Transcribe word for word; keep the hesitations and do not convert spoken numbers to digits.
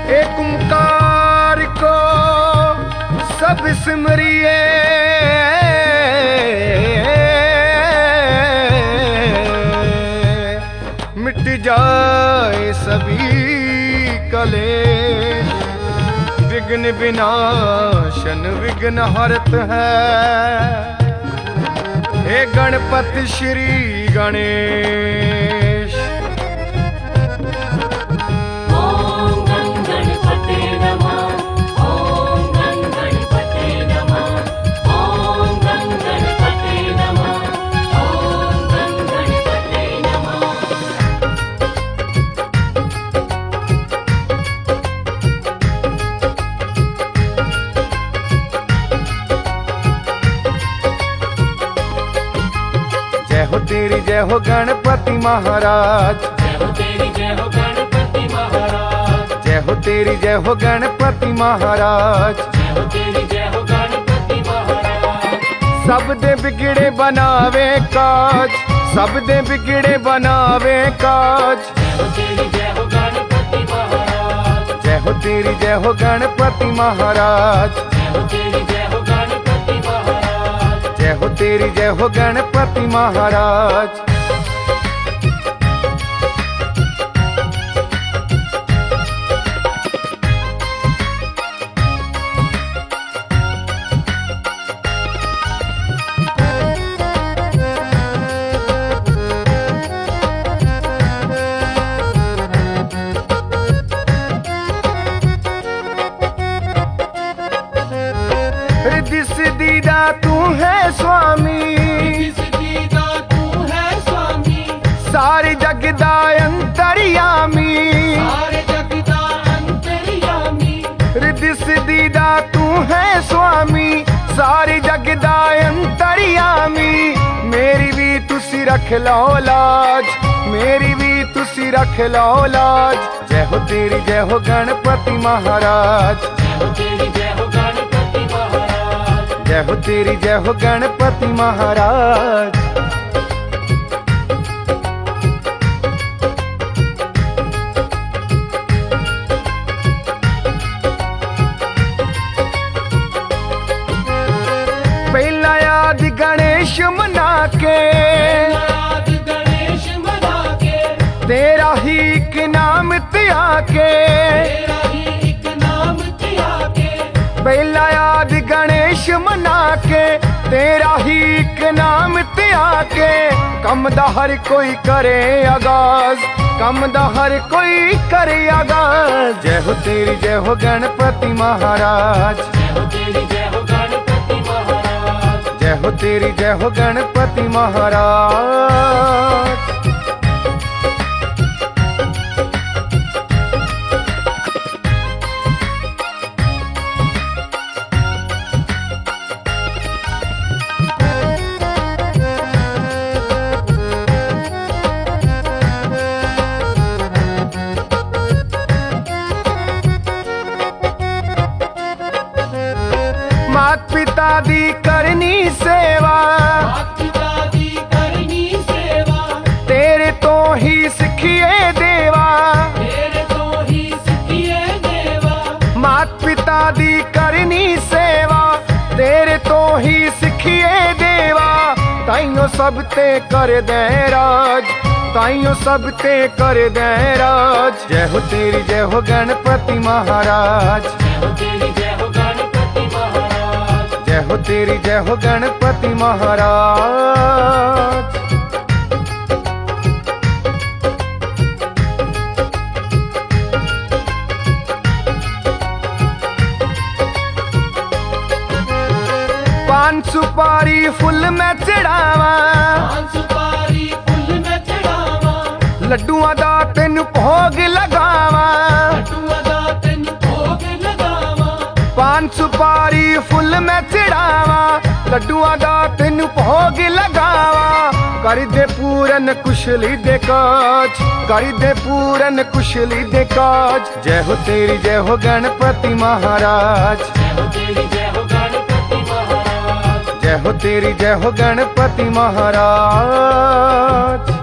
एक ओंकार को सब सिमरिए, मिट जाए सभी कलेश। विघ्न विनाशन विघ्न हरत है, हे गणपति श्री गणेश। ओम गण गणपते नमः, ओम गण गणपते नमः, ओम गण गणपते नमः, ओम गण गणपते नमः। जय हो तेरी जय हो गणपति महाराज, जय हो तेरी जय हो गणपति महाराज, जय हो तेरी जय हो गणपति महाराज। जय हो तेरी जय हो गणपति महाराज। सब दे बिगड़े बनावे काज, सब दे बिगड़े बनावे काज। जय हो तेरी जय हो गणपति महाराज, जय हो तेरी जय हो गणपति महाराज, जय हो तेरी जय हो गणपति महाराज। जय हो तेरी जय हो गणपति महाराज। रिद्धि सिद्धि तू है स्वामी, सीधा तू है स्वामी, सारी जगदा अंतर्यामी। सारे जग दा अंतर्यामी। रिद्धि सिद्धि तू है स्वामी, सारी जगदा अंतर्यामी। मेरी भी तुसी रख लो लाज, मेरी भी तुसी रख लो लाज। जय हो तेरी जय हो गणपति महाराज, जय हो तेरी जय हो गणपति महाराज, जय हो तेरी जय हो गणपति महाराज। पहला याद गणेश मना के, याद गणेश मना के, तेरा ही एक नाम त्याग के। तेरा ही एक नाम त्याग के। पहला याद गणेश मना के, तेरा ही एक नाम त्याग के। कम दा हर कोई करे आगाज, कम दा हर कोई करे आगाज। जय हो तेरी जय हो गणपति महाराज, जय हो तेरी जय हो गणपति महाराज, जय हो तेरी जय हो गणपति महाराज। मात पिता दी करनी सेवा, मात पिता दी करनी सेवा, तेरे तो ही सिखिए देवा। तेरे तो ही सिखिए देवा। मात पिता दी करनी सेवा, तेरे तो ही सिखिए देवा। ताइयों सब ते कर दे राज, ताइयों सब ते कर दे राज। जय हो तेरी जय हो गणपति महाराज, जय हो तेरी जय हो गणपति महाराज, जय हो तेरी जय हो गणपति महाराज। पान सुपारी फुल में चढ़ावा, पान सुपारी फूल में चढ़ावा, लड्डूआं दा तेन भोग लगावा। लड्डूआं दा तेन भोग लगावा। पान सुपारी फुल में चढ़ावा, लड्डूआं दा तेन भोग लगावा। कर दे पूरन कुशली दे काज, कर दे पूरन कुशली दे काज। जय हो तेरी जय हो गणपति महाराज, जय हो तेरी जय हो गणपति महाराज, जय हो तेरी जय हो गणपति महाराज।